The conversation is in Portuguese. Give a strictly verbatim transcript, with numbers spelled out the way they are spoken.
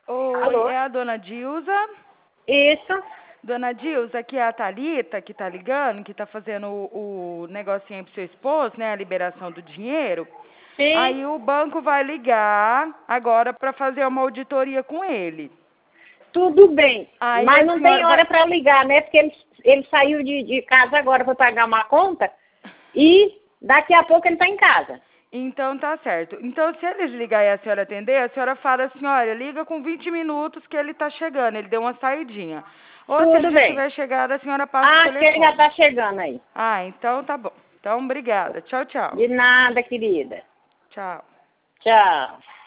Oi, Alô? é a dona Dilza? Isso. Dona Dilza, aqui é a Thalita que tá ligando, que tá fazendo o, o negocinho aí pro seu esposo, né? A liberação do dinheiro. Sim. Aí o banco vai ligar agora para fazer uma auditoria com ele. Tudo bem. Aí Mas a não tem senhora vai... hora para ligar, né? Porque ele, ele saiu de, de casa agora para pagar uma conta e daqui a pouco ele está em casa. Então tá certo. Então se eles ligarem e a senhora atender, a senhora fala assim, olha, liga com vinte minutos que ele tá chegando, ele deu uma saidinha. Ou se ele Tudo já bem. tiver chegado, a senhora passa o Acho que ele já telefone. está chegando aí. Ah, então tá bom. Então obrigada. Tchau, tchau. De nada, querida. Tchau. Tchau.